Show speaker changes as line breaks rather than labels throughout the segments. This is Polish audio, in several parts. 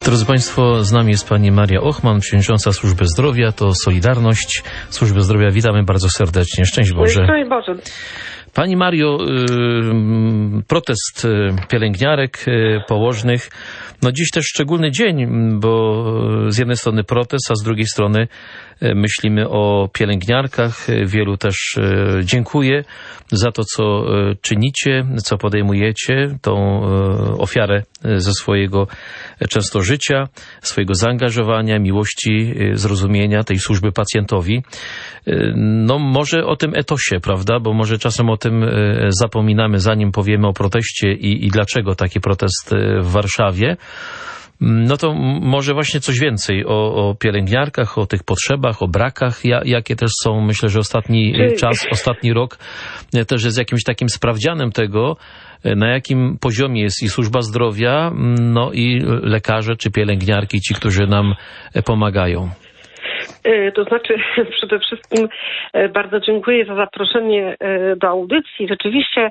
Drodzy Państwo, z nami jest pani Maria Ochman, przewodnicząca Służby Zdrowia, to Solidarność Służby Zdrowia. Witamy bardzo serdecznie. Szczęść Boże.
Szczęść Boże.
Pani Mario, protest pielęgniarek, położnych. No dziś też szczególny dzień, bo z jednej strony protest, a z drugiej strony myślimy o pielęgniarkach. Wielu też dziękuję za to, co czynicie, co podejmujecie, tą ofiarę ze swojego często życia, swojego zaangażowania, miłości, zrozumienia tej służby pacjentowi. No może o tym etosie, prawda? Bo może czasem o tym zapominamy, zanim powiemy o proteście i dlaczego taki protest w Warszawie. No to może właśnie coś więcej o pielęgniarkach, o tych potrzebach, o brakach, jakie też są. Myślę, że ostatni czas, ostatni rok też jest jakimś takim sprawdzianem tego, na jakim poziomie jest i służba zdrowia, no i lekarze czy pielęgniarki, ci, którzy nam pomagają.
To znaczy, przede wszystkim bardzo dziękuję za zaproszenie do audycji. Rzeczywiście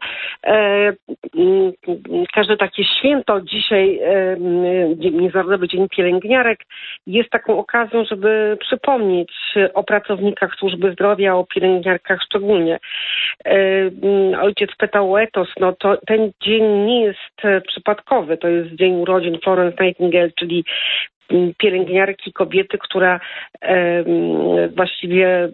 każde takie święto dzisiaj, Międzynarodowy Dzień Pielęgniarek, jest taką okazją, żeby przypomnieć o pracownikach służby zdrowia, o pielęgniarkach szczególnie. Ojciec pytał o etos. No to ten dzień nie jest przypadkowy. To jest dzień urodzin Florence Nightingale, czyli pielęgniarki, kobiety, która właściwie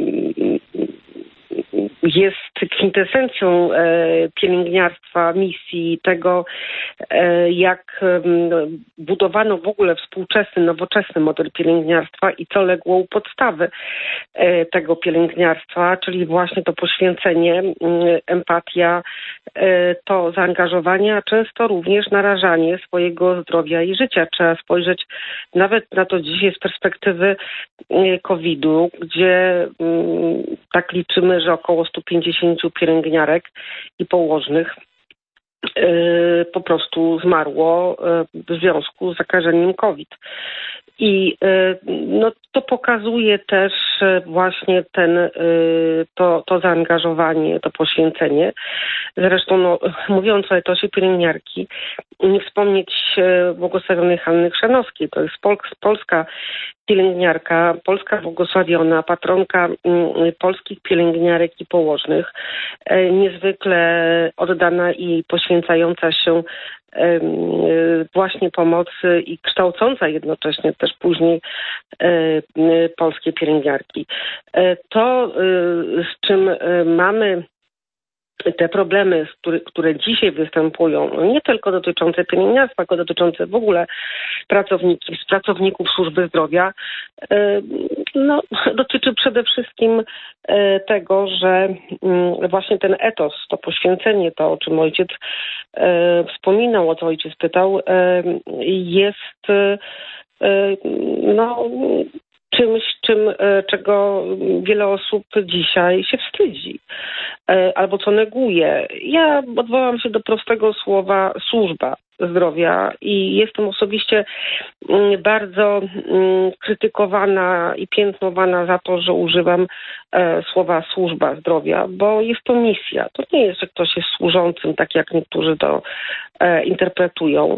jest kwintesencją pielęgniarstwa, misji, tego jak budowano w ogóle współczesny, nowoczesny model pielęgniarstwa i co legło u podstawy tego pielęgniarstwa, czyli właśnie to poświęcenie, empatia, to zaangażowanie, a często również narażanie swojego zdrowia i życia. Trzeba spojrzeć nawet na to dzisiaj z perspektywy COVID-u, gdzie tak liczymy, że około 150 pielęgniarek i położnych po prostu zmarło w związku z zakażeniem COVID. I no, to pokazuje też właśnie to zaangażowanie, to poświęcenie. Zresztą mówiąc o etosie pielęgniarki, nie wspomnieć błogosławionej Hanny Chrzanowskiej. To jest polska pielęgniarka, polska błogosławiona, patronka polskich pielęgniarek i położnych, niezwykle oddana i poświęcająca się właśnie pomocy i kształcąca jednocześnie też później polskie pielęgniarki. To, z czym mamy te problemy, które dzisiaj występują, no nie tylko dotyczące pielęgniarstwa, tylko dotyczące w ogóle pracowników służby zdrowia, no, dotyczy przede wszystkim tego, że właśnie ten etos, to poświęcenie, to o czym ojciec wspominał, o co ojciec pytał, jest no, czymś, czego wiele osób dzisiaj się wstydzi albo co neguje. Ja odwołam się do prostego słowa służba zdrowia i jestem osobiście bardzo krytykowana i piętnowana za to, że używam słowa służba zdrowia, bo jest to misja. To nie jest, że ktoś jest służącym, tak jak niektórzy to interpretują.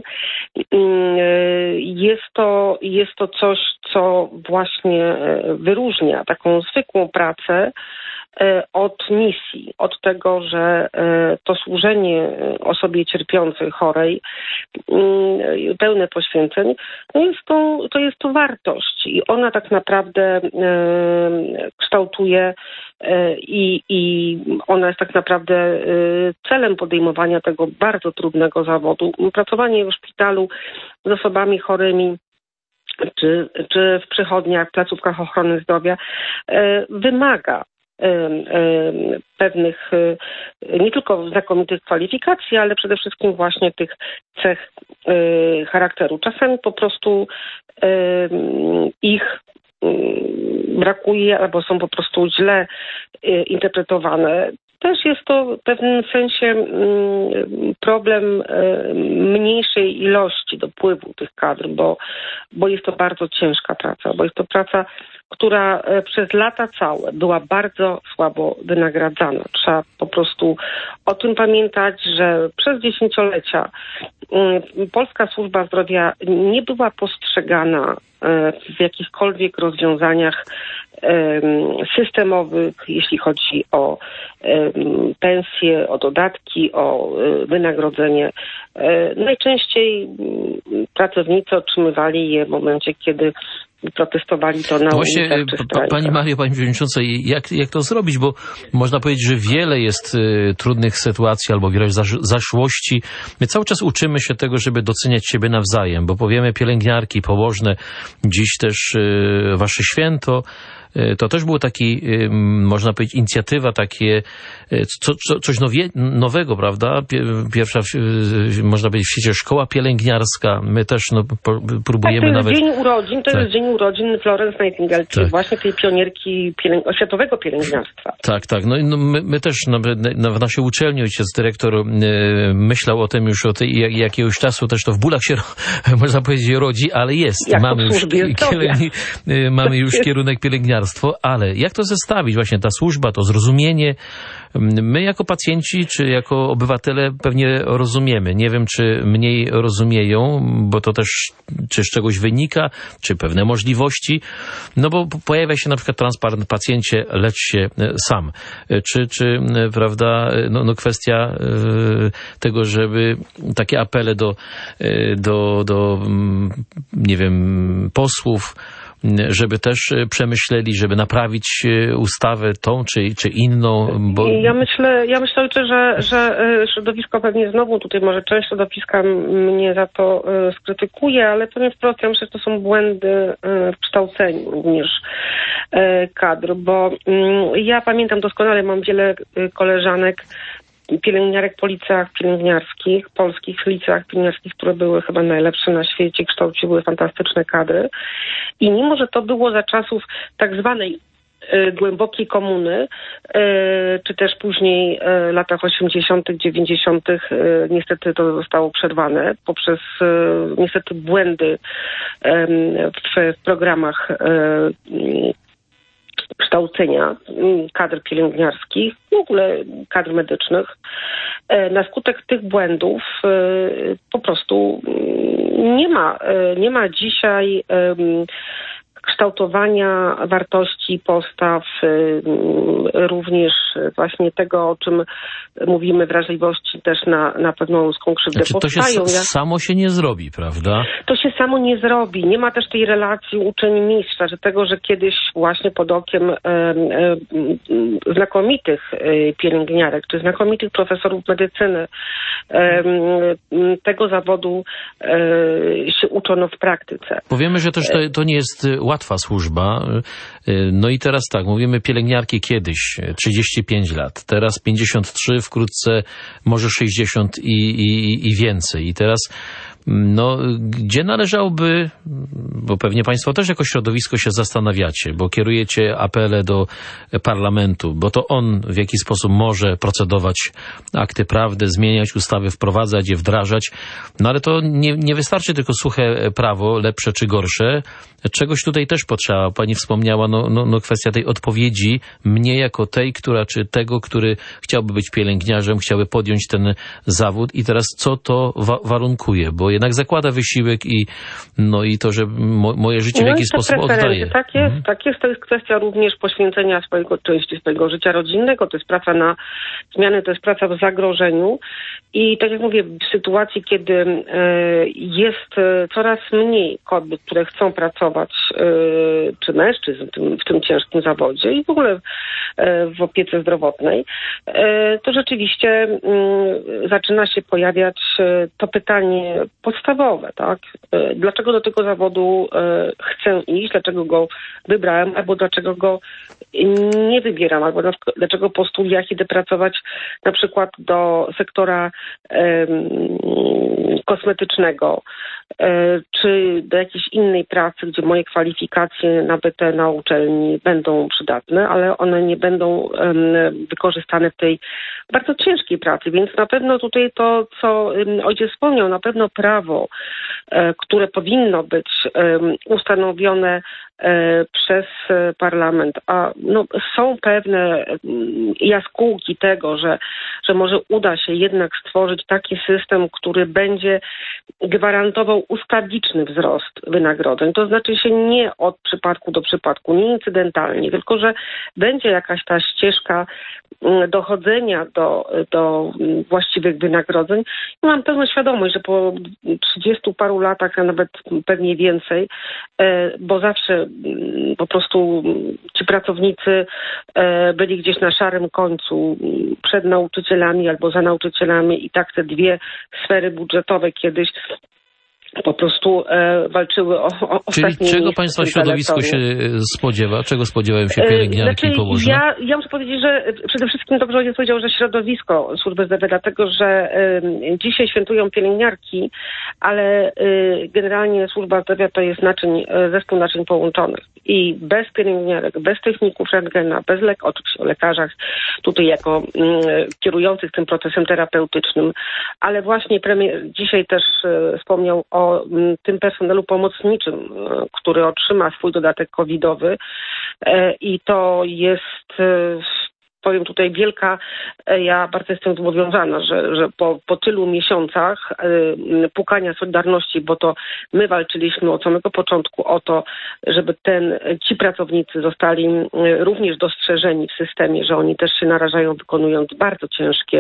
Jest to coś, co właśnie wyróżnia taką zwykłą pracę od misji, od tego, że to służenie osobie cierpiącej, chorej, pełne poświęceń, to jest to wartość i ona tak naprawdę kształtuje i ona jest tak naprawdę celem podejmowania tego bardzo trudnego zawodu. Pracowanie w szpitalu z osobami chorymi czy w przychodniach, placówkach ochrony zdrowia wymaga pewnych nie tylko znakomitych kwalifikacji, ale przede wszystkim właśnie tych cech charakteru. Czasami po prostu ich brakuje albo są po prostu źle interpretowane. Też jest to w pewnym sensie problem mniejszej ilości dopływu tych kadr, bo jest to bardzo ciężka praca, bo jest to praca, która przez lata całe była bardzo słabo wynagradzana. Trzeba po prostu o tym pamiętać, że przez dziesięciolecia polska służba zdrowia nie była postrzegana w jakichkolwiek rozwiązaniach systemowych, jeśli chodzi o pensje, o dodatki, o wynagrodzenie. Najczęściej pracownicy otrzymywali je w momencie, kiedy protestowali to na
właśnie, Pani Mario, Pani Przewodnicząca, jak to zrobić? Bo można powiedzieć, że wiele jest trudnych sytuacji albo wiele zaszłości. My cały czas uczymy się tego, żeby doceniać siebie nawzajem, bo powiemy pielęgniarki, położne, dziś też Wasze święto. To też było taki, można powiedzieć, inicjatywa, takie coś nowego, prawda? Pierwsza, można powiedzieć, w świecie szkoła pielęgniarska. My też próbujemy nawet...
To jest dzień urodzin Florence Nightingale, czyli właśnie tej pionierki światowego pielęgniarstwa. Tak.
No, my też w naszej uczelni ojciec dyrektor myślał o tym już od jakiegoś czasu, też to w bólach się, można powiedzieć, rodzi, ale jest. Mamy już kierunek pielęgniarstwa. Ale jak to zestawić? Właśnie ta służba, to zrozumienie. My jako pacjenci, czy jako obywatele pewnie rozumiemy. Nie wiem, czy mniej rozumieją, bo to też czy z czegoś wynika, czy pewne możliwości. No bo pojawia się na przykład transparent pacjencie, lecz się sam. Czy prawda, kwestia tego, żeby takie apele do nie wiem, posłów, żeby też przemyśleli, żeby naprawić ustawę tą czy inną. Bo...
Ja myślę, ojcze, że środowisko pewnie znowu tutaj może część środowiska mnie za to skrytykuje, ale powiem wprost, ja myślę, że to są błędy w kształceniu również kadr, bo ja pamiętam doskonale, mam wiele koleżanek, pielęgniarek po liceach pielęgniarskich, polskich liceach pielęgniarskich, które były chyba najlepsze na świecie, kształciły fantastyczne kadry. I mimo, że to było za czasów tak zwanej głębokiej komuny, czy też później latach 80., 90., niestety to zostało przerwane poprzez niestety błędy w programach kształcenia kadr pielęgniarskich, w ogóle kadr medycznych. Na skutek tych błędów po prostu nie ma dzisiaj kształtowania wartości, postaw, również właśnie tego, o czym mówimy, wrażliwości też na pewną ludzką krzywdę.
To się samo się nie zrobi, prawda?
To się samo nie zrobi. Nie ma też tej relacji uczeń-mistrza, że kiedyś właśnie pod okiem znakomitych pielęgniarek, czy znakomitych profesorów medycyny tego zawodu się uczono w praktyce.
Powiemy, że też to nie jest łatwa służba. No i teraz tak, mówimy pielęgniarki kiedyś 35 lat, teraz 53, wkrótce może 60 i więcej. I teraz gdzie należałoby, bo pewnie Państwo też jako środowisko się zastanawiacie, bo kierujecie apele do parlamentu, bo to on w jakiś sposób może procedować akty prawne, zmieniać ustawy, wprowadzać je, wdrażać. No ale to nie wystarczy tylko suche prawo, lepsze czy gorsze. Czegoś tutaj też potrzeba. Pani wspomniała, kwestia tej odpowiedzi mnie jako tej, czy tego, który chciałby być pielęgniarzem, chciałby podjąć ten zawód i teraz co to warunkuje, bo jednak zakłada wysiłek i to, że moje życie w jakiś sposób oddaje.
Tak jest. To jest kwestia również poświęcenia części swojego życia rodzinnego. To jest praca na zmiany, to jest praca w zagrożeniu. I tak jak mówię, w sytuacji, kiedy jest coraz mniej kobiet, które chcą pracować, czy mężczyzn w tym ciężkim zawodzie i w ogóle w opiece zdrowotnej, to rzeczywiście zaczyna się pojawiać to pytanie podstawowe, tak? Dlaczego do tego zawodu chcę iść, dlaczego go wybrałem, albo dlaczego go nie wybieram, albo dlaczego po studiach idę pracować na przykład do sektora kosmetycznego, czy do jakiejś innej pracy, gdzie moje kwalifikacje nabyte na uczelni będą przydatne, ale one nie będą wykorzystane w tej bardzo ciężkiej pracy. Więc na pewno tutaj to, co ojciec wspomniał, na pewno prawo, które powinno być ustanowione przez parlament, a są pewne jaskółki tego, że może uda się jednak stworzyć taki system, który będzie gwarantował ustawiczny wzrost wynagrodzeń. To znaczy się nie od przypadku do przypadku, nie incydentalnie, tylko że będzie jakaś ta ścieżka dochodzenia do właściwych wynagrodzeń. I mam pełną świadomość, że po 30 paru latach, a nawet pewnie więcej, bo zawsze po prostu ci pracownicy byli gdzieś na szarym końcu przed nauczycielami albo za nauczycielami i tak te dwie sfery budżetowe kiedyś po prostu walczyły o ostatnie miejsce.
Czyli czego państwa środowisko się spodziewa? Czego spodziewają się pielęgniarki i położne?
Ja muszę powiedzieć, że przede wszystkim dobrze ojciec powiedział, że środowisko służby zdrowia, dlatego że dzisiaj świętują pielęgniarki, ale generalnie służba zdrowia to jest zespół naczyń połączonych. I bez pielęgniarek, bez techników rentgena, oczywiście o lekarzach tutaj jako kierujących tym procesem terapeutycznym, ale właśnie premier dzisiaj też wspomniał o tym personelu pomocniczym, który otrzyma swój dodatek covidowy i to jest, powiem tutaj, ja bardzo jestem zobowiązana, że po tylu miesiącach pukania Solidarności, bo to my walczyliśmy od samego początku o to, żeby ci pracownicy zostali również dostrzeżeni w systemie, że oni też się narażają, wykonując bardzo ciężkie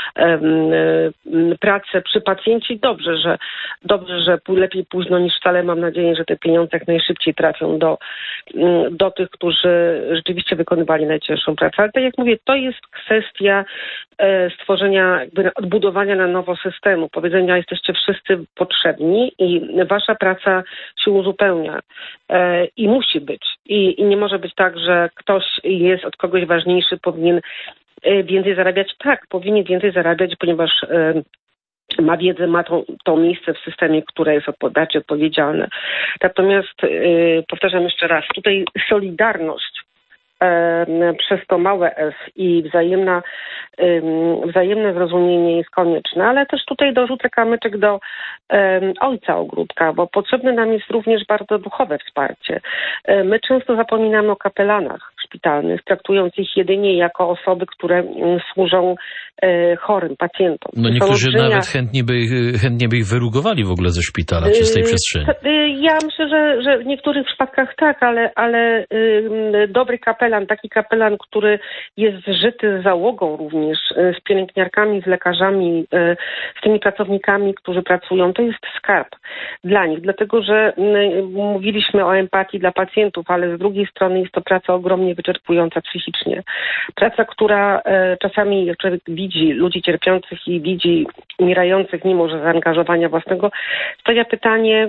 prace przy pacjencie. Dobrze, że lepiej późno niż wcale. Mam nadzieję, że te pieniądze jak najszybciej trafią do tych, którzy rzeczywiście wykonywali najcięższą pracę. Ale tak jak mówię, to jest kwestia stworzenia, odbudowania na nowo systemu, powiedzenia: jesteście wszyscy potrzebni i wasza praca się uzupełnia. I musi być. I nie może być tak, że ktoś jest od kogoś ważniejszy, powinien więcej zarabiać. Tak, powinien więcej zarabiać, ponieważ ma wiedzę, ma to miejsce w systemie, które jest bardziej odpowiedzialne. Natomiast powtarzam jeszcze raz, tutaj solidarność przez to małe S i wzajemne zrozumienie jest konieczne, ale też tutaj dorzucę kamyczek do ojca ogródka, bo potrzebne nam jest również bardzo duchowe wsparcie. My często zapominamy o kapelanach szpitalnych, traktując ich jedynie jako osoby, które służą chorym pacjentom.
Niektórzy nawet chętnie by ich wyrugowali w ogóle ze szpitala czy z tej przestrzeni.
Ja myślę, że w niektórych przypadkach tak, ale dobry kapelan, taki kapelan, który jest zżyty z załogą również, z pielęgniarkami, z lekarzami, z tymi pracownikami, którzy pracują, to jest skarb dla nich, dlatego że mówiliśmy o empatii dla pacjentów, ale z drugiej strony jest to praca ogromnie wyczerpująca psychicznie. Praca, która czasami, jak człowiek widzi ludzi cierpiących i widzi umierających mimo że zaangażowania własnego, stawia pytanie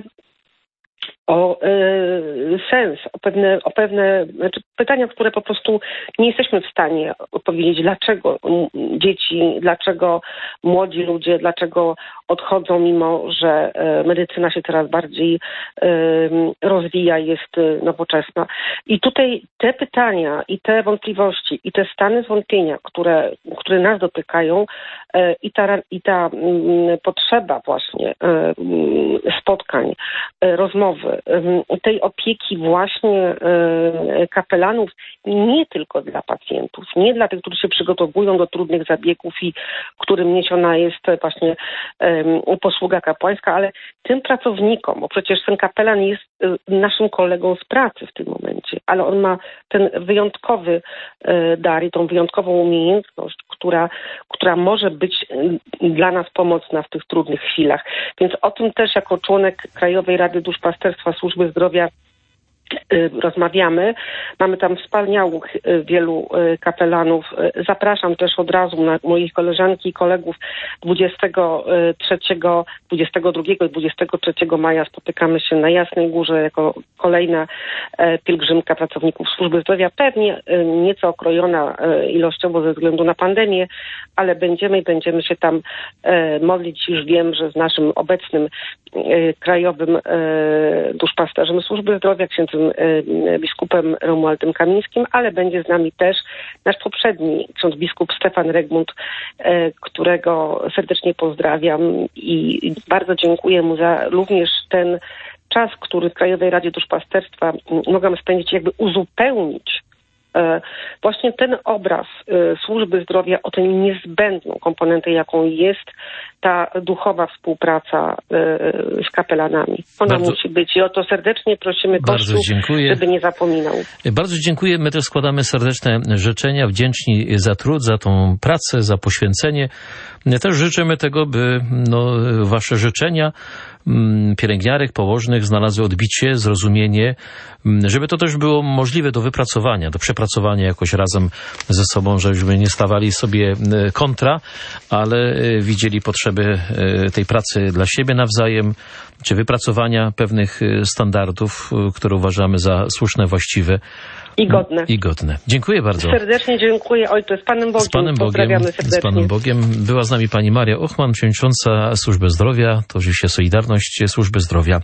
o sens, o pewne pytania, które po prostu nie jesteśmy w stanie odpowiedzieć, dlaczego dzieci, dlaczego młodzi ludzie, dlaczego odchodzą, mimo że medycyna się coraz bardziej rozwija, jest nowoczesna. I tutaj te pytania i te wątpliwości i te stany zwątpienia, które nas dotykają, i ta potrzeba właśnie spotkań, rozmowy, tej opieki właśnie kapelanów nie tylko dla pacjentów, nie dla tych, którzy się przygotowują do trudnych zabiegów i którym niesiona jest właśnie posługa kapłańska, ale tym pracownikom, bo przecież ten kapelan jest naszym kolegą z pracy w tym momencie, ale on ma ten wyjątkowy dar i tą wyjątkową umiejętność, która może być dla nas pomocna w tych trudnych chwilach. Więc o tym też jako członek Krajowej Rady Duszpasterstwa Służby Zdrowia rozmawiamy. Mamy tam wspaniałych wielu kapelanów. Zapraszam też od razu na moich koleżanki i kolegów 22 i 23 maja spotykamy się na Jasnej Górze jako kolejna pielgrzymka pracowników służby zdrowia. Pewnie nieco okrojona ilościowo ze względu na pandemię, ale będziemy się tam modlić. Już wiem, że z naszym obecnym krajowym duszpasterzem służby zdrowia, księdzem biskupem Romualdem Kamińskim, ale będzie z nami też nasz poprzedni ksiądz biskup Stefan Regmund, którego serdecznie pozdrawiam i bardzo dziękuję mu za również ten czas, który w Krajowej Radzie Duszpasterstwa mogłam spędzić, jakby uzupełnić właśnie ten obraz służby zdrowia o tę niezbędną komponentę, jaką jest ta duchowa współpraca z kapelanami. Ona musi być i o to serdecznie prosimy Kościół, żeby nie zapominał.
Bardzo dziękuję. My też składamy serdeczne życzenia, wdzięczni za trud, za tą pracę, za poświęcenie. Też życzymy tego, by wasze życzenia pielęgniarek, położnych znalazły odbicie, zrozumienie, żeby to też było możliwe do wypracowania, do przepracowania jakoś razem ze sobą, żebyśmy nie stawali sobie kontra, ale widzieli potrzeby tej pracy dla siebie nawzajem, czy wypracowania pewnych standardów, które uważamy za słuszne, właściwe.
I godne.
Dziękuję bardzo.
Serdecznie dziękuję. Ojcze, z Panem Bogiem.
Z Panem Bogiem.
Pozdrawiamy serdecznie.
Z Panem Bogiem. Była z nami pani Maria Ochman, przewodnicząca Służby Zdrowia. To oczywiście Solidarność Służby Zdrowia.